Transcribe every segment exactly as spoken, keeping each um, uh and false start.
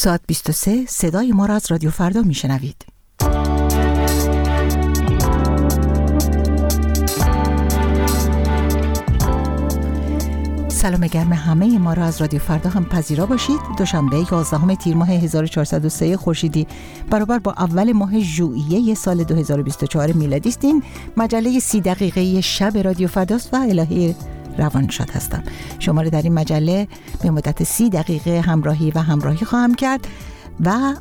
ساعت بیست و سه صدای ما را از رادیو فردا میشنوید. سلام گرم همه ما را از رادیو فردا هم پذیرا باشید. دوشنبه یازدهم تیر ماه هزار و چهارصد و سه خورشیدی برابر با اول ماه ژوئیه سال دو هزار و بیست و چهار میلادی است. این مجله سی دقیقه شب رادیو فرداست و الهی روانشاد هستم. شما را در این مجله به مدت سی دقیقه همراهی و همراهی خواهم کرد و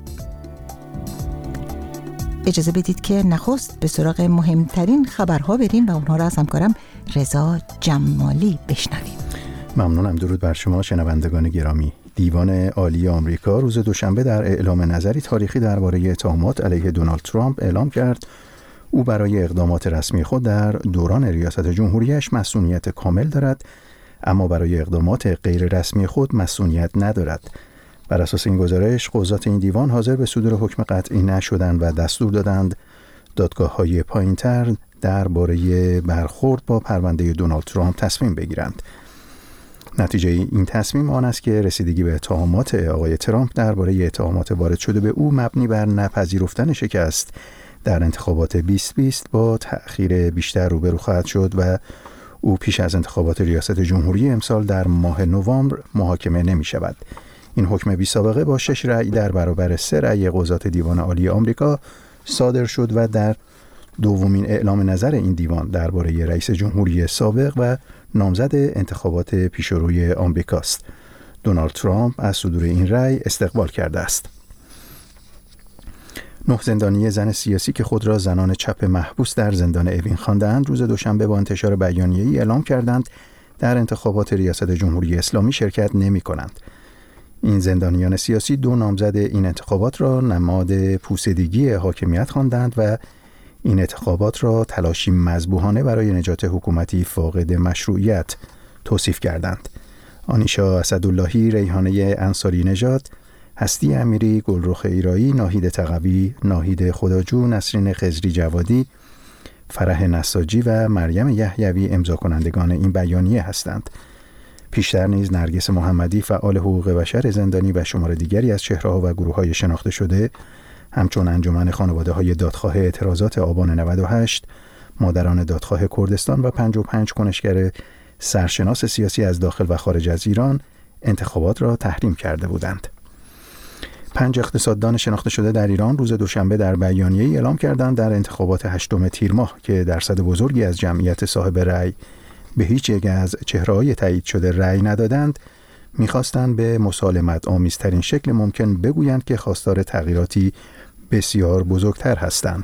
اجازه بدید که نخست به سراغ مهمترین خبرها بریم و اونها را از همکارم رضا جمالی بشنویم. ممنونم. درود بر شما شنوندگان گرامی. دیوان عالی آمریکا روز دوشنبه در اعلام نظری تاریخی درباره اتهامات علیه دونالد ترامپ اعلام کرد او برای اقدامات رسمی خود در دوران ریاست جمهوریش مسئولیت کامل دارد، اما برای اقدامات غیر رسمی خود مسئولیت ندارد. بر اساس این گزارش قضات این دیوان حاضر به صدور حکم قطعی نشدند و دستور دادند دادگاه‌های پایین‌تر درباره برخورد با پرونده دونالد ترامپ تصمیم بگیرند. نتیجه این تصمیم آن است که رسیدگی به اتهامات آقای ترامپ درباره اتهامات وارد شده به او مبنی بر نپذیرفتن شکست در انتخابات بیست بیست با تأخیر بیشتر روبرو خواهد شد و او پیش از انتخابات ریاست جمهوری امسال در ماه نوامبر محاکمه نمی شود. این حکم بی سابقه با شش رأی در برابر سه رأی قضات دیوان عالی آمریکا صادر شد و در دومین اعلام نظر این دیوان درباره رئیس جمهوری سابق و نامزد انتخابات پیشروی آمریکاست. دونالد ترامپ از صدور این رأی استقبال کرده است. نه زندانی زن سیاسی که خود را زنان چپ محبوس در زندان اوین خواندند روز دوشنبه با انتشار بیانیه‌ای اعلام کردند در انتخابات ریاست جمهوری اسلامی شرکت نمی کنند. این زندانیان سیاسی دو نامزد این انتخابات را نماد پوسیدگی حاکمیت خواندند و این انتخابات را تلاشی مذبوحانه برای نجات حکومتی فاقد مشروعیت توصیف کردند. آنیشا اسداللهی، ریحانه انصاری نژاد، هستی امیری، گلرخ ایرایی، ناهید تقوی، ناهید خداجو، نسرین خضری جوادی، فرح نساجی و مریم یحیوی امضا کنندگان این بیانیه هستند. پیشتر نیز نرگس محمدی، فعال حقوق بشر زندانی و شمار دیگری از چهره‌ها و گروه‌های شناخته شده همچون انجمن خانواده‌های دادخواه اعتراضات آبان نود و هشت، مادران دادخواه کردستان و پنجاه و پنج کنشگر سرشناس سیاسی از داخل و خارج از ایران انتخابات را تحریم کرده بودند. پنج اقتصاددان شناخته شده در ایران روز دوشنبه در بیانیه‌ای اعلام کردند در انتخابات هشتم تیر ماه که درصد بزرگی از جمعیت صاحب رأی به هیچ یک از چهره‌های تایید شده رأی ندادند، می‌خواستند به مسالمت آمیزترین شکل ممکن بگویند که خواستار تغییراتی بسیار بزرگتر هستند.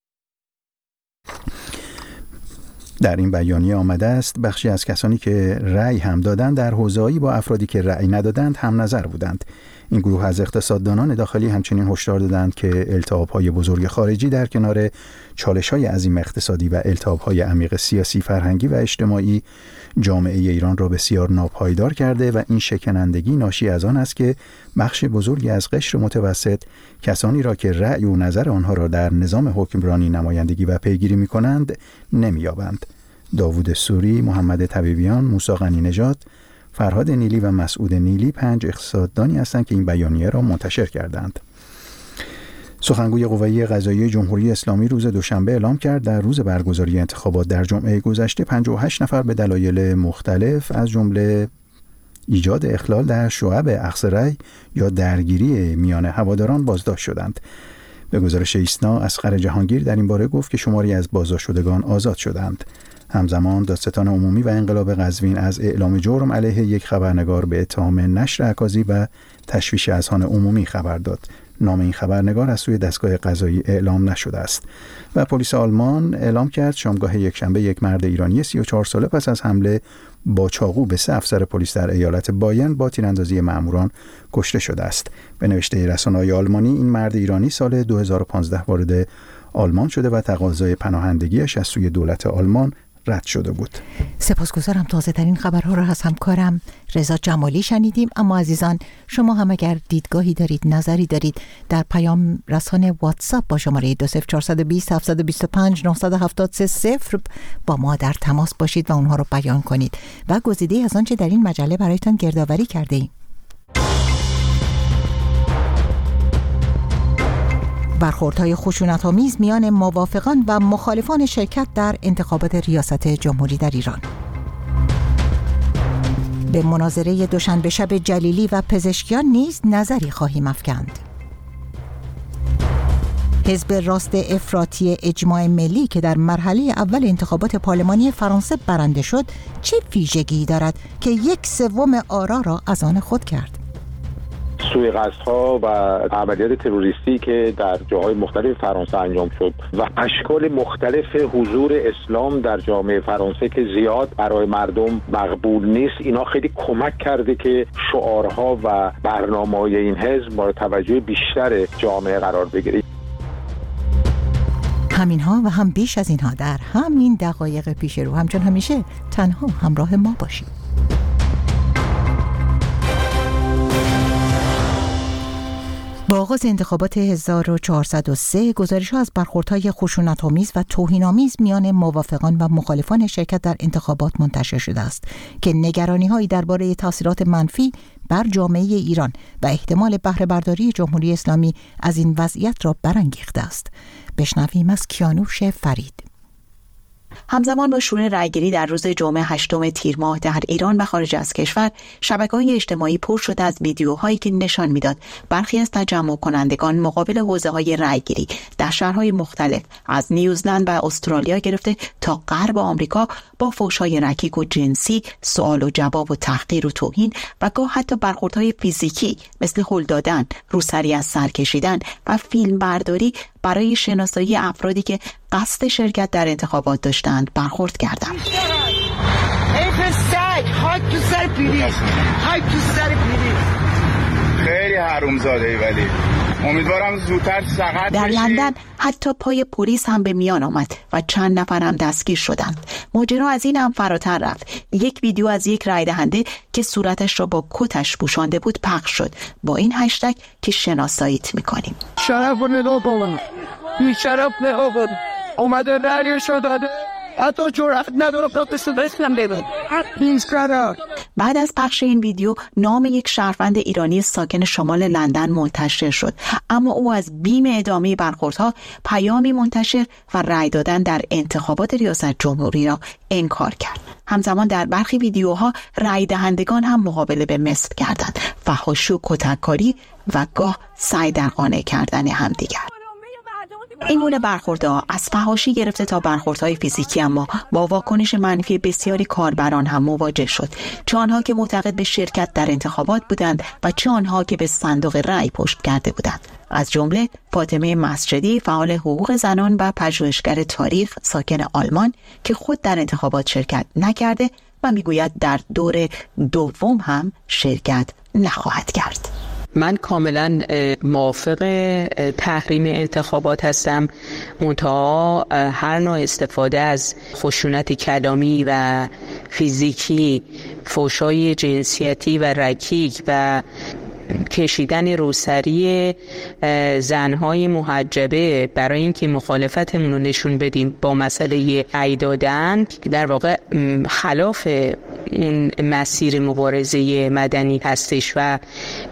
در این بیانیه آمده است بخشی از کسانی که رأی هم دادند در حوزه‌ای با افرادی که رأی ندادند هم نظر بودند. این گروه از اقتصاددانان داخلی همچنین هشدار دادند که التهاب‌های بزرگ خارجی در کنار چالش‌های عظیم اقتصادی و التهاب‌های عمیق سیاسی، فرهنگی و اجتماعی جامعه ایران را بسیار ناپایدار کرده و این شکنندگی ناشی از آن است که بخش بزرگی از قشر متوسط کسانی را که رأی و نظر آنها را در نظام حکمرانی نمایندگی و پیگیری می‌کنند نمی‌یابند. داوود سوری، محمد طبیبیان، موسی غنی نژاد، فرهاد نیلی و مسعود نیلی پنج اقتصاددانی هستند که این بیانیه را منتشر کردند. سخنگوی قوه قضاییه جمهوری اسلامی روز دوشنبه اعلام کرد در روز برگزاری انتخابات در جمعه گذشته پنجاه و هشت نفر به دلایل مختلف از جمله ایجاد اخلال در شعب اخذ رأی یا درگیری میان هواداران بازداشت شدند. به گزارش ایسنا، اصغر جهانگیر در این باره گفت که شماری از بازداشت شدگان آزاد شدند. همزمان دادستان عمومی و انقلاب قزوین از اعلام جرم علیه یک خبرنگار به اتهام نشر اکاذیب و تشویش اذهان عمومی خبر داد. نام این خبرنگار از سوی دستگاه قضایی اعلام نشده است. و پلیس آلمان اعلام کرد شامگاه یکشنبه یک مرد ایرانی سی و چهار ساله پس از حمله با چاقو به سه افسر پلیس در ایالت بایرن با تیراندازی مأموران کشته شده است. به نوشته رسانه‌های آلمانی این مرد ایرانی سال دو هزار و پانزده وارد آلمان شده و تقاضای پناهندگیش از سوی دولت آلمان رد شده بود. سپاسگزارم. تازه ترین خبرها را از همکارم رضا جمالی شنیدیم. اما عزیزان، شما هم اگر دیدگاهی دارید، نظری دارید، در پیام رسان واتساپ با شماره دو صفر چهار دو صفر هفت دو پنج نه هفت سه صفر با ما در تماس باشید و اونها رو بیان کنید و گزیده از آنچه در این مجله برایتان گردآوری کرده ایم. برخوردهای خشونت‌آمیز میان موافقان و مخالفان شرکت در انتخابات ریاست جمهوری در ایران. به مناظره دوشنبه شب جلیلی و پزشکیان نیز نظری خواهیم افکند. حزب راست افراطی اجماع ملی که در مرحله اول انتخابات پارلمانی فرانسه برنده شد، چه ویژگی دارد که یک سوم آرا را از آن خود کرد؟ سوءقصدها و عملیات تروریستی که در جاهای مختلف فرانسه انجام شد و اشکال مختلف حضور اسلام در جامعه فرانسه که زیاد برای مردم مقبول نیست، اینا خیلی کمک کرده که شعارها و برنامه‌های این حزب مورد توجه بیشتر جامعه قرار بگیره. همینها و هم بیش از اینها در همین دقایق پیش رو. همچون همیشه تنها همراه ما باشید. با آغاز انتخابات هزار و چهارصد و سه گزارش‌ها از برخوردهای خشونت‌آمیز و توهین‌آمیز میان موافقان و مخالفان شرکت در انتخابات منتشر شده است که نگرانی‌هایی درباره تاثیرات منفی بر جامعه ایران و احتمال بهره برداری جمهوری اسلامی از این وضعیت را برانگیخته است. بشنویم از کیانوش فرید. همزمان با شروع رأیگیری در روز جمعه هشتم تیر ماه در ایران و خارج از کشور، شبکه‌های اجتماعی پر شد از ویدیوهایی که نشان می‌داد برخی از تجمع کنندگان مقابل حوزه‌های رأیگیری در شهرهای مختلف از نیوزلند و استرالیا گرفته تا غرب آمریکا با فحش‌های رکیک و جنسی، سوال و جواب و تحقیر و توهین و گاه حتی برخوردهای فیزیکی مثل هل دادن، روسری از سر کشیدن و فیلم برداری برای شناسایی افرادی که قصد شرکت در انتخابات داشتند برخورد کردند. خیلی حرومزاده‌ای، ولی امیدوارم زودتر سقط در لندن حتی پای پلیس هم به میان آمد و چند نفر هم دستگیر شدند. ماجرا از این هم فراتر رفت. یک ویدیو از یک رای دهنده که صورتش را با کتش پوشانده بود پخش شد با این هشتگ که شناساییت میکنیم. شرف ندا کن، بی شرف ندا کن، اومده رایش رو داده، حتی جرأت نداره خودش بسنم ببین. بعد از پخش این ویدیو نام یک شهروند ایرانی ساکن شمال لندن منتشر شد، اما او از بیم ادامه برخوردها پیامی منتشر و رأی دادن در انتخابات ریاست جمهوری را انکار کرد. همزمان در برخی ویدیوها رأی دهندگان هم مقابله به مثل کردند، فحاشی و کتککاری و گاه سعی در قانع کردن همدیگر. این گونه برخوردها از فحاشی گرفته تا برخوردهای فیزیکی اما با واکنش منفی بسیاری کاربران هم مواجه شد، چه آنها که معتقد به شرکت در انتخابات بودند و چه آنها که به صندوق رأی پشت کرده بودند. از جمله فاطمه مسجدی، فعال حقوق زنان و پژوهشگر تاریخ ساکن آلمان که خود در انتخابات شرکت نکرده و میگوید در دور دوم هم شرکت نخواهد کرد. من کاملا موافق تحریم انتخابات هستم، منتها هر نوع استفاده از خشونت کلامی و فیزیکی، فحشای جنسیتی و رکیک و کشیدن روسری زنهای محجبه برای اینکه مخالفتمون رو نشون بدیم با مسئله رأی دادن، در واقع خلاف این مسیر مبارزه مدنی هستش و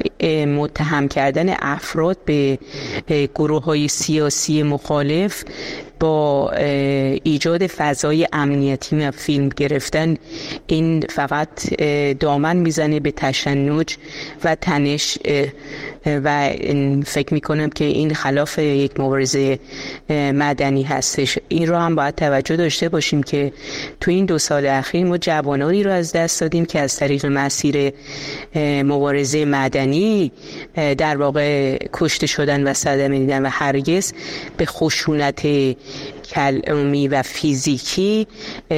متهم کردن افراد به گروه‌های سیاسی مخالف با ایجاد فضای امنیتی و فیلم گرفتن، این فقط دامن میزنه به تشنج و تنش و فکر میکنم که این خلاف یک مبارزه مدنی هستش. این رو هم باید توجه داشته باشیم که تو این دو سال اخیر ما جوانانی رو از دست دادیم که از طریق مسیر مبارزه مدنی در واقع کشته شدن و صدمه دیدن و هرگز به خشونت کلامی و فیزیکی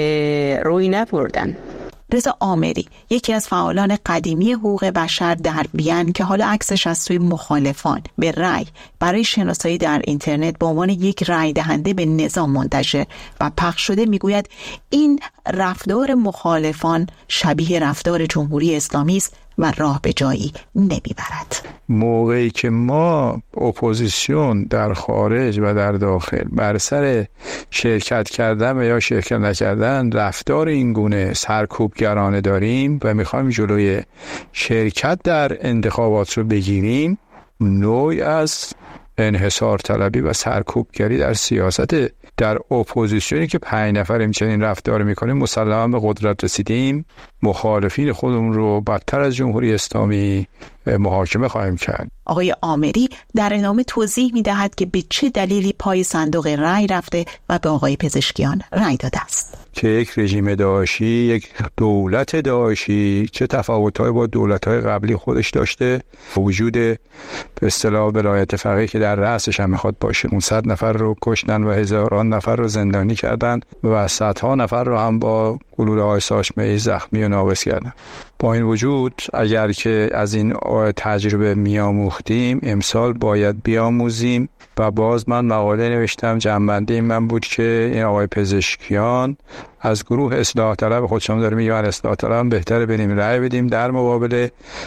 روی نبردن. رضا آمری، یکی از فعالان قدیمی حقوق بشر در وین که حالا عکسش از سوی مخالفان به رأی برای شناسایی در اینترنت به عنوان یک رأی دهنده به نظام منتشر و پخش شده، میگوید این رفتار مخالفان شبیه رفتار جمهوری اسلامی است و راه به جایی نمیبرد. موقعی که ما اپوزیسیون در خارج و در داخل بر سر شرکت کردن و یا شرکت نکردن رفتار این گونه سرکوبگرانه داریم و میخوایم جلوی شرکت در انتخابات رو بگیریم، نوعی از انحصار طلبی و سرکوبگری در سیاست. در اپوزیسیونی که پنج نفریم چنین رفتار میکنیم مسلماً به قدرت رسیدیم، مخالفین خودمون رو بدتر از جمهوری اسلامی محاکمه خواهیم کرد. آقای آمری در ادامه توضیح میدهد که به چه دلیلی پای صندوق رای رفته و به آقای پزشکیان رای داده است. که یک رژیم داعشی، یک دولت داعشی چه تفاوت‌هایی با دولت‌های قبلی خودش داشته، وجود به اصطلاح ولایت فقیه که در رأسش هم میخواد باشه، اون صد نفر رو کشتن و هزاران نفر رو زندانی کردن و صدها نفر رو هم با گلوله‌های ساچمه‌ای زخمی و ناقص کردن. با این وجود اگر که از این تجربه میاموختیم، امسال باید بیاموزیم. و باز من مقاله نوشتم، جنبنده من بود که این آقای پزشکیان از گروه اصلاح طلب خودشون داره میگه اصلاح طلب بهتره بریم رأی بدیم در مقابل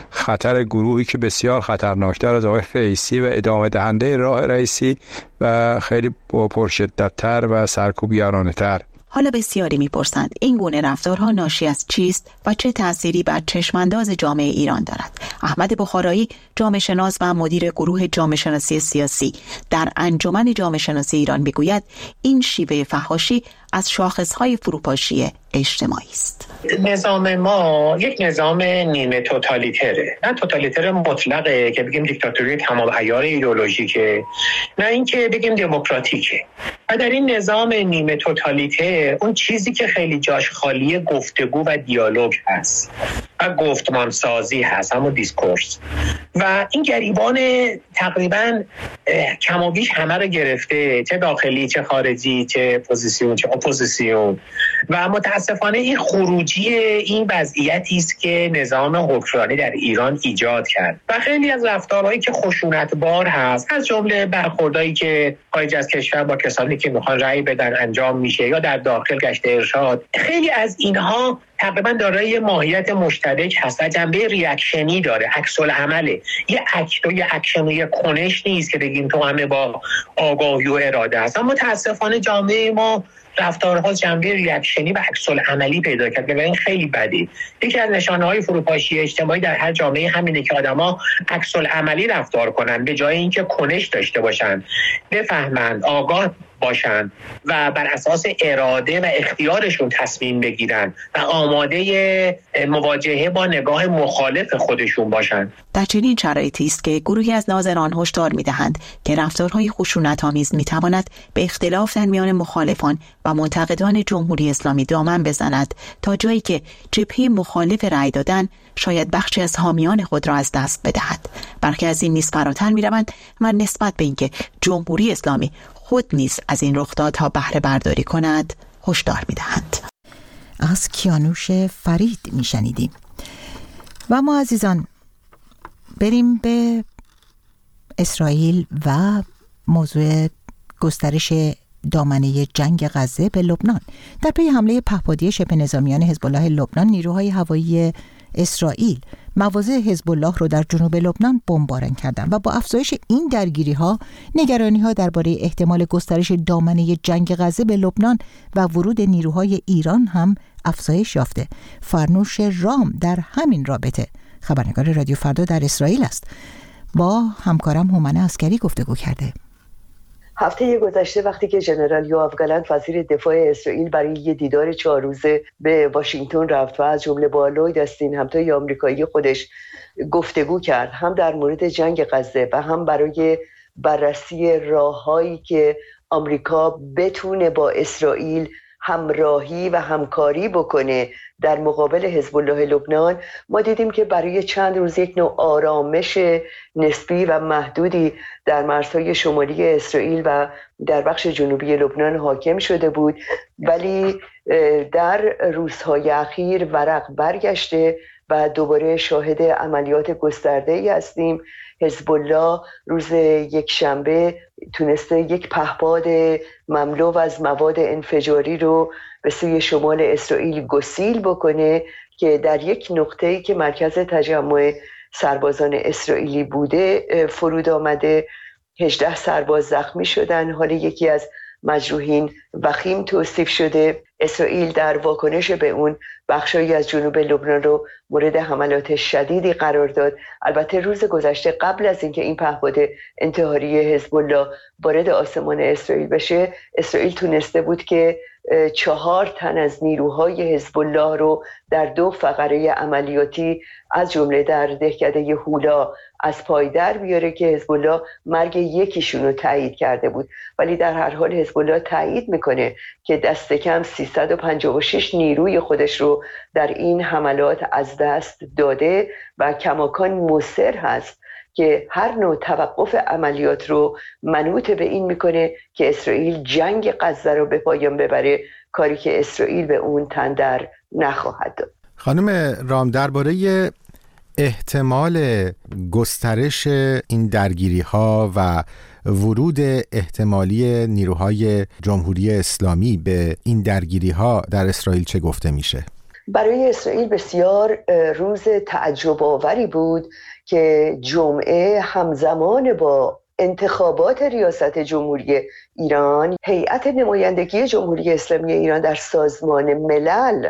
خطر گروهی که بسیار خطرناکتر از آقای رئیسی و ادامه دهنده راه رئیسی و خیلی پرشدت‌تر و سرکوبگرانه‌تر. حالا بسیاری میپرسند این گونه رفتارها ناشی از چیست و چه تأثیری بر چشمانداز جامعه ایران دارد. احمد بخارایی، جامعه شناس و مدیر گروه جامعه شناسی سیاسی در انجمن جامعه شناسی ایران میگوید این شیوه فحاشی از شاخصهای فروپاشی اجتماعی است. نظام ما یک نظام نیمه توتالیتره، نه توتالیتر مطلقه که بگیم دیکتاتوری تمام عیار ایدئولوژیکه، نه اینکه بگیم دموکراتیکه. و در این نظام نیمه توتالیته اون چیزی که خیلی جاش خالی گفتگو و دیالوگ هست و گفتمان سازی هست، همون دیسکورس. و این گریبان تقریبا کم و بیش همه رو گرفته، چه داخلی چه خارجی، چه پوزیسیون چه اپوزیسیون. و متاسفانه این خروجی این وضعیتی است که نظام حکمرانی در ایران ایجاد کرد و خیلی از رفتارهایی که خشونتبار هست، از جمله برخوردایی که خارج از کشور با کسانی که میخوان رأی بدن انجام میشه یا در داخل گشت ارشاد، خیلی از اینها تقریبا دارای ماهیت مشترک هست و جنبه ریاکشنی داره، عکس العمله. یه اکت و یه اکشن و یه کنش نیست که بگیم تو همه با آگاهی و اراده هست. اما متاسفانه جامعه ما رفتارها جنبه ریاکشنی و عکس العملی پیدا کرد و این خیلی بده. یکی از نشانه‌های فروپاشی اجتماعی در هر جامعه همینه که آدما عکس العملی رفتار کنن به جای اینکه کنش داشته باشن، بفهمند، آگاه باشن و بر اساس اراده و اختیارشون تصمیم بگیرن و آماده مواجهه با نگاه مخالف خودشون باشن. در چنین شرایطی است که گروهی از ناظران هشدار می‌دهند که رفتارهای خشونت‌آمیز می‌تواند به اختلاف در میان مخالفان و منتقدان جمهوری اسلامی دامن بزند تا جایی که جبهه مخالف رأی دادن شاید بخشی از حامیان خود را از دست بدهد. برخی از این نیز فراتر می‌روند و نسبت به اینکه جمهوری اسلامی خود نیز از این رخدادها بهره برداری کند هشدار می‌دهند. از کیانوش فرید میشنیدیم. و ما عزیزان بریم به اسرائیل و موضوع گسترش دامنه جنگ غزه به لبنان. در پی حمله پهپادی شبه نظامیان حزب الله لبنان، نیروهای هوایی اسرائیل مواضع حزب الله رو در جنوب لبنان بمباران کردند و با افزایش این درگیری‌ها نگرانی‌ها درباره احتمال گسترش دامنه جنگ غزه به لبنان و ورود نیروهای ایران هم افزایش یافته. فرنوش رام در همین رابطه خبرنگار رادیو فردا در اسرائیل است. با همکارم هومن عسکری گفتگو کرده. هفته گذشته وقتی که ژنرال یوآف گالنت وزیر دفاع اسرائیل برای یه دیدار چهار روزه به واشنگتن رفت و از جمله با لوید استین همتای آمریکایی خودش گفتگو کرد، هم در مورد جنگ غزه و هم برای بررسی راههایی که آمریکا بتونه با اسرائیل همراهی و همکاری بکنه در مقابل حزب الله لبنان، ما دیدیم که برای چند روز یک نوع آرامش نسبی و محدودی در مرزهای شمالی اسرائیل و در بخش جنوبی لبنان حاکم شده بود، ولی در روزهای اخیر ورق برگشته و دوباره شاهد عملیات گسترده‌ای هستیم. حزب الله روز یک شنبه تونسته یک پهپاد مملو از مواد انفجاری رو به سوی شمال اسرائیل گسیل بکنه که در یک نقطه‌ای که مرکز تجمع سربازان اسرائیلی بوده فرود آمده. هجده سرباز زخمی شدن. حالا یکی از مجروحین وخیم توصیف شده. اسرائیل در واکنش به اون بخشایی از جنوب لبنان رو مورد حملات شدیدی قرار داد. البته روز گذشته قبل از اینکه این پهپاد انتحاری حزب الله وارد آسمان اسرائیل بشه، اسرائیل تونسته بود که چهار تن از نیروهای حزب الله رو در دو فقره عملیاتی از جمله در دهکده هولا از پای در بیاره که حزب الله مرگ یکیشون رو تایید کرده بود. ولی در هر حال حزب الله تایید میکنه که دست کم سیصد و پنجاه و شش نیروی خودش رو در این حملات از دست داده و کماکان مصر هست که هر نوع توقف عملیات رو منوط به این میکنه که اسرائیل جنگ غزه رو به پایان ببره، کاری که اسرائیل به اون تن در نخواهد داد. خانم رام، درباره احتمال گسترش این درگیری ها و ورود احتمالی نیروهای جمهوری اسلامی به این درگیری ها در اسرائیل چه گفته میشه؟ برای اسرائیل بسیار روز تعجب آوری بود که جمعه همزمان با انتخابات ریاست جمهوری ایران، هیئت نمایندگی جمهوری اسلامی ایران در سازمان ملل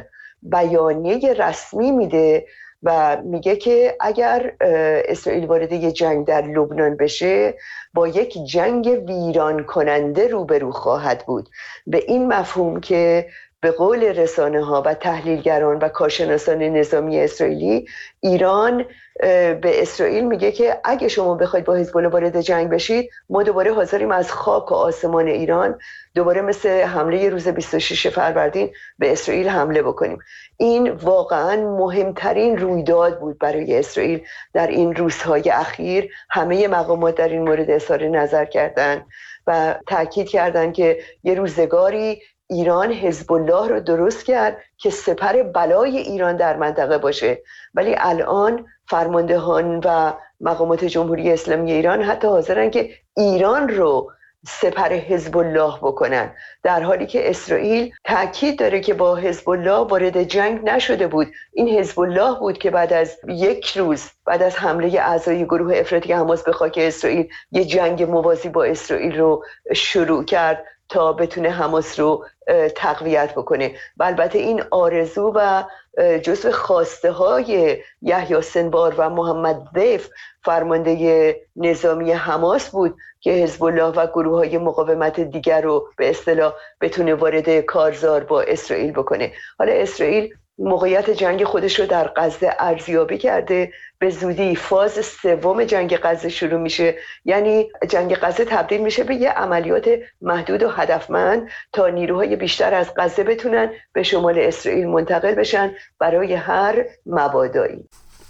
بیانیه رسمی میده و میگه که اگر اسرائیل وارد یه جنگ در لبنان بشه با یک جنگ ویران کننده روبرو خواهد بود. به این مفهوم که به قول رسانه ها و تحلیلگران و کارشناسان نظامی اسرائیلی، ایران به اسرائیل میگه که اگه شما بخواید با حزب الله وارد جنگ بشید، ما دوباره حاضریم از خاک و آسمان ایران دوباره مثل حمله روز بیست و شش فروردین به اسرائیل حمله بکنیم. این واقعا مهمترین رویداد بود برای اسرائیل در این روزهای اخیر. همه مقامات در این مورد اظهار نظر کردند و تاکید کردند که یه روزگاری ایران حزب الله رو درست کرد که سپر بلای ایران در منطقه باشه، ولی الان فرماندهان و مقامات جمهوری اسلامی ایران حتی حاضرن که ایران رو سپر حزب الله بکنن، در حالی که اسرائیل تاکید داره که با حزب الله وارد جنگ نشده بود. این حزب الله بود که بعد از یک روز بعد از حمله اعضای گروه افراطی حماس به خاک اسرائیل یه جنگ موازی با اسرائیل رو شروع کرد تا بتونه حماس رو تقویت بکنه. و البته این آرزو و جزو خواسته های یحیی سنوار و محمد ضیف فرمانده نظامی حماس بود که حزب الله و گروه های مقاومت دیگر رو به اصطلاح بتونه وارد کارزار با اسرائیل بکنه. حالا اسرائیل موقعیت جنگ خودش رو در غزه ارزیابی کرده، به زودی فاز سوم جنگ غزه شروع میشه، یعنی جنگ غزه تبدیل میشه به یه عملیات محدود و هدفمند تا نیروهای بیشتر از غزه بتونن به شمال اسرائیل منتقل بشن برای هر مبادایی.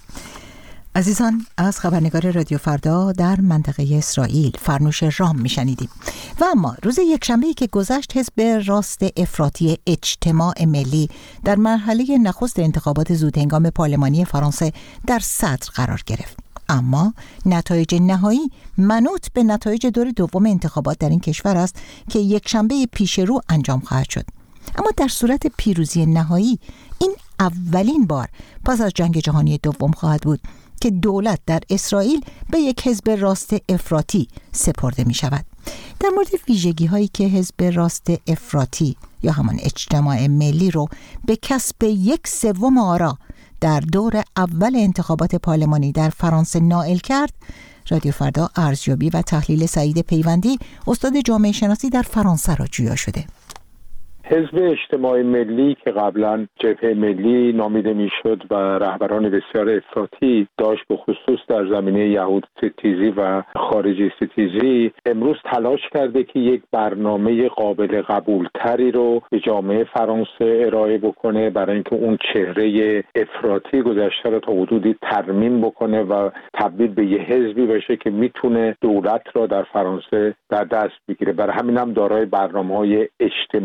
عزیزان، از خبرنگار رادیو فردا در منطقه اسرائیل فرنوش رام میشنیدیم. و اما روز یکشنبه‌ای که گذشت، حزب راست افراطی اجتماع ملی در مرحله نخست انتخابات زودهنگام پارلمانی فرانسه در صدر قرار گرفت. اما نتایج نهایی منوط به نتایج دور دوم انتخابات در این کشور است که یکشنبه پیش رو انجام خواهد شد. اما در صورت پیروزی نهایی، این اولین بار پس از جنگ جهانی دوم خواهد بود که دولت در اسرائیل به یک حزب راست افراطی سپرده می شود. در مورد ویژگی هایی که حزب راست افراطی یا همان اجتماع ملی رو به کسب یک سوم آرا در دور اول انتخابات پارلمانی در فرانسه نائل کرد، رادیو فردا ارزیابی و تحلیل سعید پیوندی، استاد جامعه شناسی در فرانسه را جویا شده. حزب اجتماع ملی که قبلا جبهه ملی نامیده میشد و رهبران بسیار افراطی داشت، به خصوص در زمینه یهود ستیزی و خارجی ستیزی، امروز تلاش کرده که یک برنامه قابل قبول تری رو به جامعه فرانسه ارائه بکنه برای اینکه اون چهره افراطی گذشته رو تا حدودی ترمیم بکنه و تبدیل به یه حزبی بشه که میتونه دولت را در فرانسه در دست بگیره. برای همین هم دارای برنامه‌های اجتماعی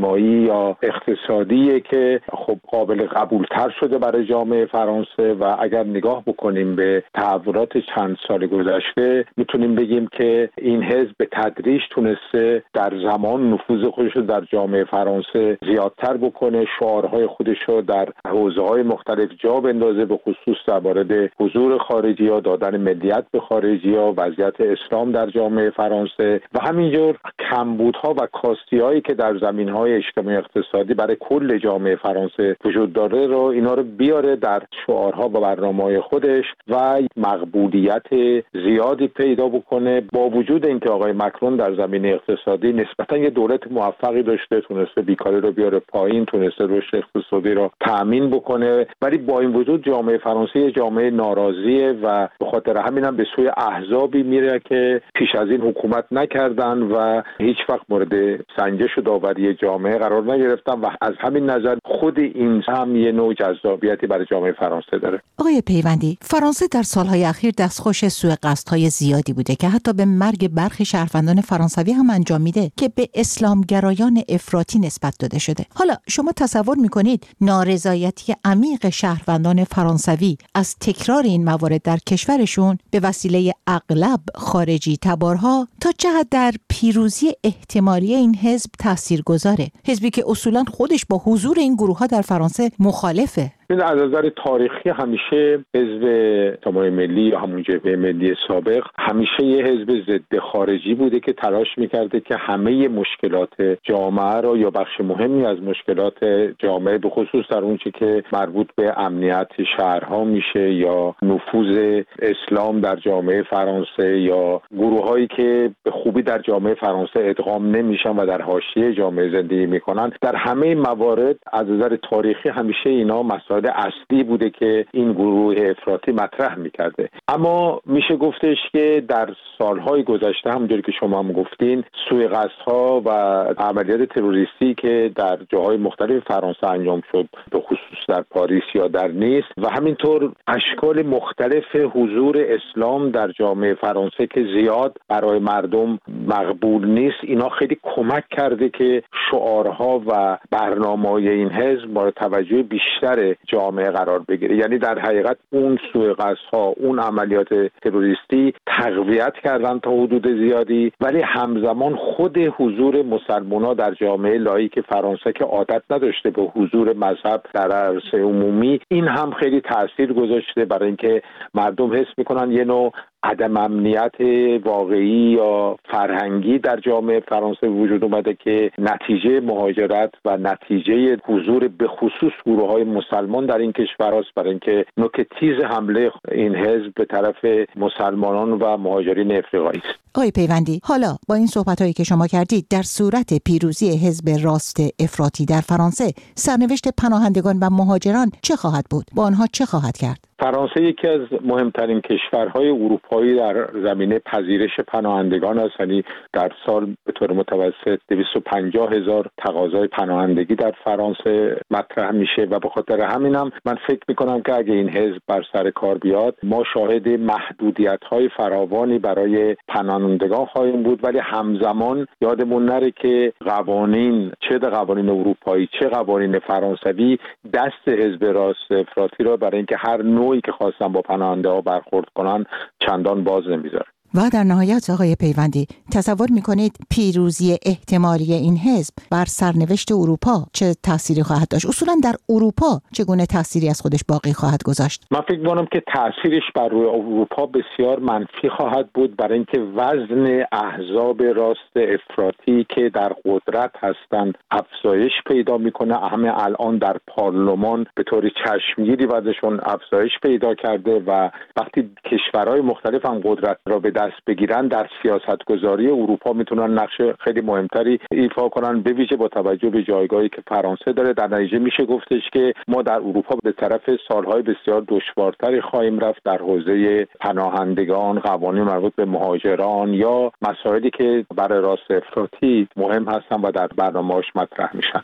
یا اقتصادیه که خب قابل قبولتر شده برای جامعه فرانسه و اگر نگاه بکنیم به تحولات چند سال گذشته میتونیم بگیم که این حزب به تدریج تونسته در زمان نفوذ خودش رو در جامعه فرانسه زیادتر بکنه، شعارهای خودش رو در حوزه‌های مختلف جا بندازه، به خصوص در مورد حضور خارجی یا دادن ملیت به خارجی یا وضعیت اسلام در جامعه فرانسه و همینجور کمبودها و کاستی‌هایی که در زمینهای اجتماعی اقتصادی برای کل جامعه فرانسه وجود داره رو اینا رو بیاره در شعارها و برنامه‌های خودش و مقبولیت زیادی پیدا بکنه. با وجود اینکه آقای مکرون در زمینه اقتصادی نسبتاً یه دولت موفقی داشته، تونسته بیکاری رو بیاره پایین، تونسته رشد اقتصادی رو تأمین بکنه، ولی با این وجود جامعه فرانسه یه جامعه ناراضیه و به خاطر همین هم به سوی احزابی میره که پیش از این حکومت نکردن و هیچ وقت مورد سنجش و داوری جامعه قرار نگرفتن و از همین نظر خود این هم یه نوع جذابیتی برای جامعه فرانسه داره. آقای پیوندی، فرانسه در سالهای اخیر دستخوش سوء قصدهای زیادی بوده که حتی به مرگ برخی شهروندان فرانسوی هم انجام میده که به اسلامگرایان افراطی نسبت داده شده. حالا شما تصور میکنید نارضایتی عمیق شهروندان فرانسوی از تکرار این موارد در کشورشون به وسیله اغلب خارجی تبارها تا چه حد در پیروزی احتمالی این حزب تاثیرگذاره؟ حزبی که اصولاً خودش با حضور این گروه‌ها در فرانسه مخالفه. از نظر تاریخی همیشه حزب اتحاد ملی یا همون جبهه ملی سابق همیشه یه حزب ضد خارجی بوده که تلاش میکرده که همه مشکلات جامعه را یا بخش مهمی از مشکلات جامعه به خصوص در اون چیزی که مربوط به امنیت شهرها میشه یا نفوذ اسلام در جامعه فرانسه یا گروهایی که به خوبی در جامعه فرانسه ادغام نمیشن و در حاشیه جامعه زندگی میکنن، در همه موارد از نظر تاریخی همیشه اینا مسائل اصلی بوده که این گروه افراطی مطرح میکرده. اما میشه گفتش که در سالهای گذشته همونجوری که شما هم گفتین سوء قصدها و عملیات تروریستی که در جاهای مختلف فرانسه انجام شد، به خصوص در پاریس یا در نیس و همینطور اشکال مختلف حضور اسلام در جامعه فرانسه که زیاد برای مردم مقبول نیست، اینا خیلی کمک کرده که شعارها و برنامه‌های این حزب مورد توجه بیشتر جامعه قرار بگیره. یعنی در حقیقت اون سوء قصدها، اون عملیات تروریستی تقویت کردن تا حدود زیادی، ولی همزمان خود حضور مسلمان‌ها در جامعه لاییک فرانسه که عادت نداشته به حضور مذهب در عرصه عمومی، این هم خیلی تأثیر گذاشته برای اینکه مردم حس میکنن یه نوع عدم امنیت واقعی یا فرهنگی در جامعه فرانسه وجود اومده که نتیجه مهاجرت و نتیجه حضور به خصوص گروه‌های مسلمان در این کشور است، برای اینکه نوک تیز حمله این حزب به طرف مسلمانان و مهاجرین افریقایی است. آقای پیوندی، حالا با این صحبت‌هایی که شما کردید در صورت پیروزی حزب راست افراطی در فرانسه، سرنوشت پناهندگان و مهاجران چه خواهد بود؟ با آنها چه خواهد کرد؟ فرانسه یکی از مهمترین کشورهای اروپایی در زمینه پذیرش پناهندگان است. یعنی در سال به طور متوسط دویست و پنجاه هزار تقاضای پناهندگی در فرانسه مطرح میشه و به خاطر همینم من فکر میکنم که اگه این حزب بر سر کار بیاد ما شاهد محدودیت‌های فراوانی برای پناهندگان خواهیم بود، ولی همزمان یادمون نره که قوانین، چه قوانین اروپایی چه قوانین فرانسوی، دست حزب راست افراطی را برای اینکه هر نوعی که خواستن با پناهنده ها برخورد کنن چندان باز نمیذاره. و در نهایت آقای پیوندی، تصور میکنید پیروزی احتمالی این حزب بر سرنوشت اروپا چه تأثیری خواهد داشت؟ اصولا در اروپا چگونه تأثیری از خودش باقی خواهد گذاشت؟ من فکر میکنم که تأثیرش بر روی اروپا بسیار منفی خواهد بود، برای اینکه وزن احزاب راست افراطی که در قدرت هستند افزایش پیدا میکنه. همه الان در پارلمان به طور چشمگیری وزنشون افزایش پیدا کرده و وقتی کشورهای مختلف هم قدرت را به دست بگیرن در سیاستگذاری اروپا میتونن نقش خیلی مهمتری ایفا کنن، به ویژه با توجه به جایگاهی که فرانسه داره. در نتیجه میشه گفتش که ما در اروپا به طرف سالهای بسیار دشوارتری خواهیم رفت در حوزه پناهندگان، قوانین مربوط به مهاجران یا مسائلی که برای راست افراطی مهم هستن و در برنامه‌اش مطرح میشن.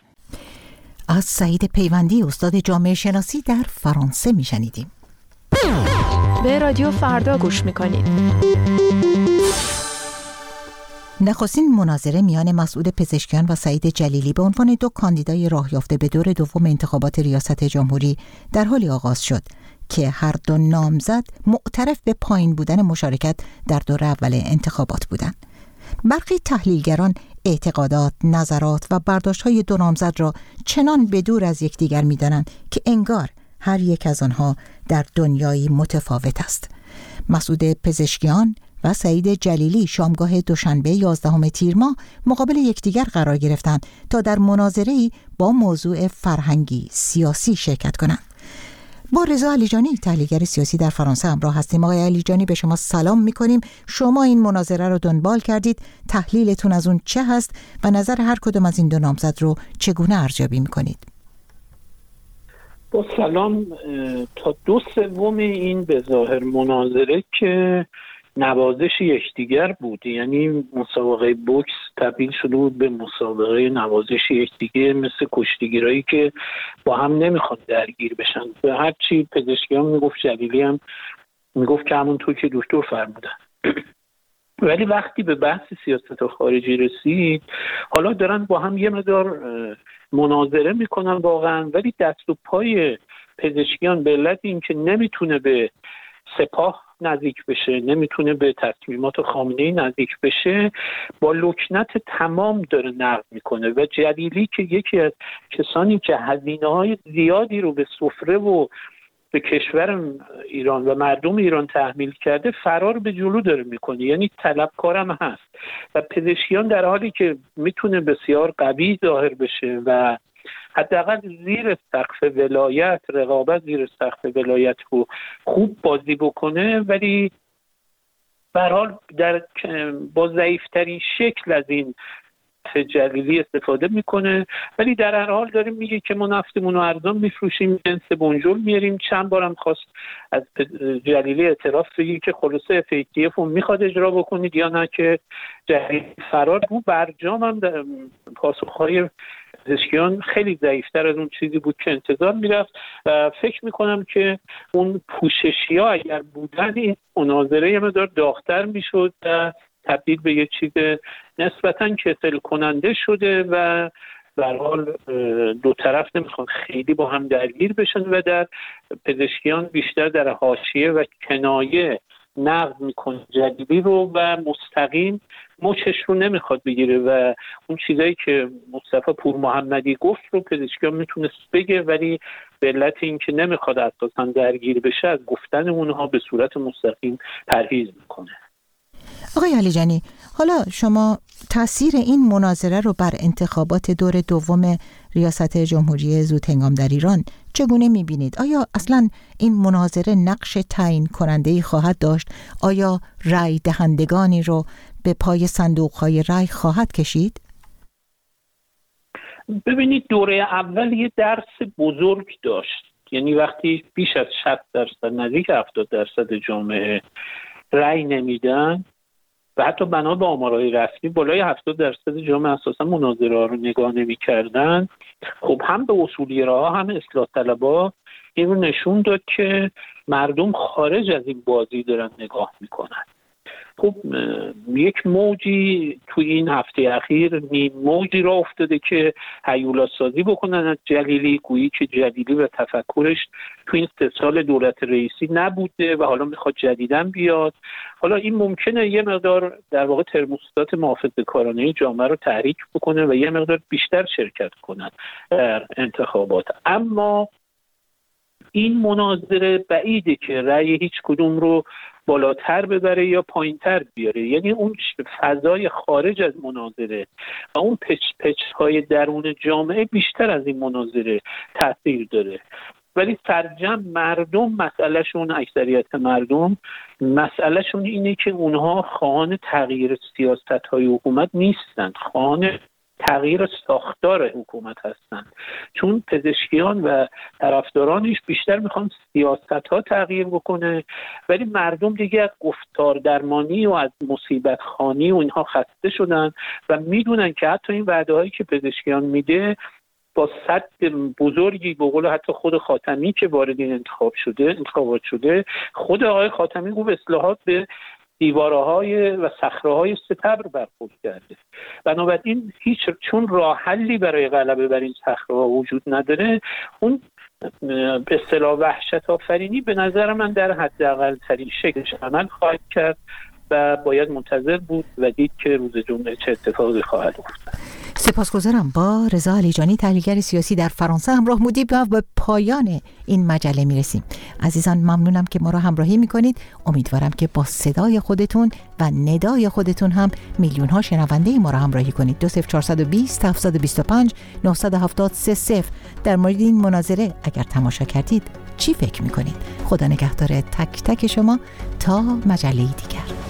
از سعید پیوندی، استاد جامعه شناسی در فرانسه میشنیدیم. به رادیو فردا گوش میکنید. نخستین مناظره میان مسعود پزشکیان و سعید جلیلی به عنوان دو کاندیدای راه یافته به دور دوم انتخابات ریاست جمهوری در حالی آغاز شد که هر دو نامزد معترف به پایین بودن مشارکت در دور اول انتخابات بودند. برخی تحلیلگران اعتقادات، نظرات و برداشت‌های دو نامزد را چنان به دور از یکدیگر می‌دانند که انگار هر یک از آنها در دنیایی متفاوت است. مسعود پزشکیان و سعید جلیلی شامگاه دوشنبه یازدهم تیر ماه مقابل یکدیگر قرار گرفتند تا در مناظره‌ای با موضوع فرهنگی سیاسی شرکت کنند. با رضا علیجانی تحلیلگر سیاسی در فرانسه همراه هستیم. آقای علیجانی، به شما سلام می‌کنیم. شما این مناظره رو دنبال کردید، تحلیلتون از اون چه هست و نظر هر کدوم از این دو نامزد رو چگونه ارزیابی می‌کنید؟ با سلام. تا دو سوم این به ظاهر مناظره که نوازش یکدیگر بود، یعنی مسابقه بوکس تبدیل شده بود به مسابقه نوازش یکدیگر، مثل کشتیگیرایی که با هم نمیخواد درگیر بشن. به هر چی پزشکیان میگفت، جلیلی هم میگفت که همونطور که دکتر فرمودن. ولی وقتی به بحث سیاست خارجی رسید، حالا دارن با هم یه مقدار مناظره میکنن واقعا، ولی دست و پای پزشکیان به علت این که نمیتونه به سپاه نزدیک بشه، نمیتونه به تصمیمات خامنه‌ای نزدیک بشه، با لکنت تمام داره نقد میکنه. و جلیلی که یکی از کسانی که هزینه‌های زیادی رو به سفره و به کشور ایران و مردم ایران تحمیل کرده، فرار به جلو داره میکنه، یعنی طلبکارم هست. و پزشکیان در حالی که میتونه بسیار قوی ظاهر بشه و حداقل زیر سقف ولایت، رقابت زیر سقف ولایت رو خوب بازی بکنه، ولی به هر حال در با ضعیف‌ترین شکل از این جلیلی استفاده میکنه. ولی در هر حال داریم میگه که ما نفتمون رو ارزان میفروشیم، جنس بنجل میاریم. چند بارم خواست از جلیلی اعتراف بگیر که خلاصه اف ای تی اف رو میخواد اجرا بکنید یا نه، که جلیلی فرار بود. برجام هم پاسخهای پزشکیان خیلی ضعیفتر از اون چیزی بود که انتظار میرفت و فکر میکنم که اون پوششی ها اگر بودن، این مناظره یه مقدار داغ‌تر میشد و تبدیل به یه چیز نسبتاً کسل کننده شده و به هر حال دو طرف نمیخوان خیلی با هم درگیر بشن و در پزشکیان بیشتر در حاشیه و کنایه نقد میکنه جلیلی رو و مستقیم مچش رو نمیخواد بگیره و اون چیزایی که مصطفی پور محمدی گفت رو پزشکیان میتونست بگه، ولی به علت اینکه نمیخواد اساساً درگیر بشه از گفتن اونها به صورت مستقیم پرهیز میکنه. آقای علیجانی، حالا شما تاثیر این مناظره رو بر انتخابات دور دوم ریاست جمهوری زودهنگام در ایران چگونه می‌بینید؟ آیا اصلاً این مناظره نقش تعیین کننده‌ای خواهد داشت؟ آیا رأی دهندگانی رو به پای صندوق‌های رأی خواهد کشید؟ ببینید، دوره اول یه درس بزرگ داشت، یعنی وقتی بیش از شصت درصد، نزدیک هفتاد درصد جامعه رأی نمیدن و حتی بنا به آمارهای رسمی بالای هفتاد درصد جامعه اساسا مناظره ها رو نگاه نمی کردن، خب هم به اصولگراها هم اصلاح طلبها این رو نشون داد که مردم خارج از این بازی دارن نگاه میکنن. خب یک موجی تو این هفته اخیر نیم موجی را افتاده که هیولا سازی بکنن از جلیلی، گویی که جلیلی و تفکرش تو این سه سال دولت رئیسی نبوده و حالا میخواد جدیدن بیاد. حالا این ممکنه یه مقدار در واقع ترموستات محافظه‌کارانه جامعه رو تحریک بکنه و یه مقدار بیشتر شرکت کنن در انتخابات. اما این مناظره بعیده که رأی هیچ کدوم رو بالاتر ببره یا پایینتر بیاره، یعنی اون فضای خارج از مناظره و اون پچ پچ های درون جامعه بیشتر از این مناظره تاثیر داره. ولی سرجم مردم مسئلهشون، اکثریت مردم مسئلهشون اینه که اونها خواهان تغییر سیاست های حکومت نیستند، خواهان تغییر ساختار حکومت هستند، چون پزشکیان و طرفدارانش بیشتر میخوان سیاست ها تغییر بکنه، ولی مردم دیگه از گفتار درمانی و از مصیبت خوانی و اینها خسته شدن و میدونن که حتی این وعده هایی که پزشکیان میده با صد بزرگی، به قول حتی خود خاتمی که وارد این انتخاب شده انتخابات شده، خود آقای خاتمی گفت اصلاحات به دیوارهای و صخره‌های ستبر برخورد کرده. بنابراین هیچ چون راه حلی برای غلبه بر این صخره‌ها وجود نداره، اون به اصطلاح وحشت آفرینی به نظر من در حداقل ترین شکلش عمل خواهد کرد و باید منتظر بود و دید که روز جمعه چه اتفاقی خواهد افتاد. سپاسگزارم. با رضا علیجانی، تحلیلگر سیاسی در فرانسه همراه بودیم و به پایان این مجله میرسیم. عزیزان ممنونم که ما را همراهی میکنید. امیدوارم که با صدای خودتون و ندای خودتون هم میلیون ها شنونده ما را همراهی کنید. دو صفر چهارصد و بیست هفتصد و بیست و پنج نهصد و هفتاد سه صفر. در مورد این مناظره اگر تماشا کردید چی فکر میکنید؟ خدا نگهدار تک تک شما تا مجله دیگر.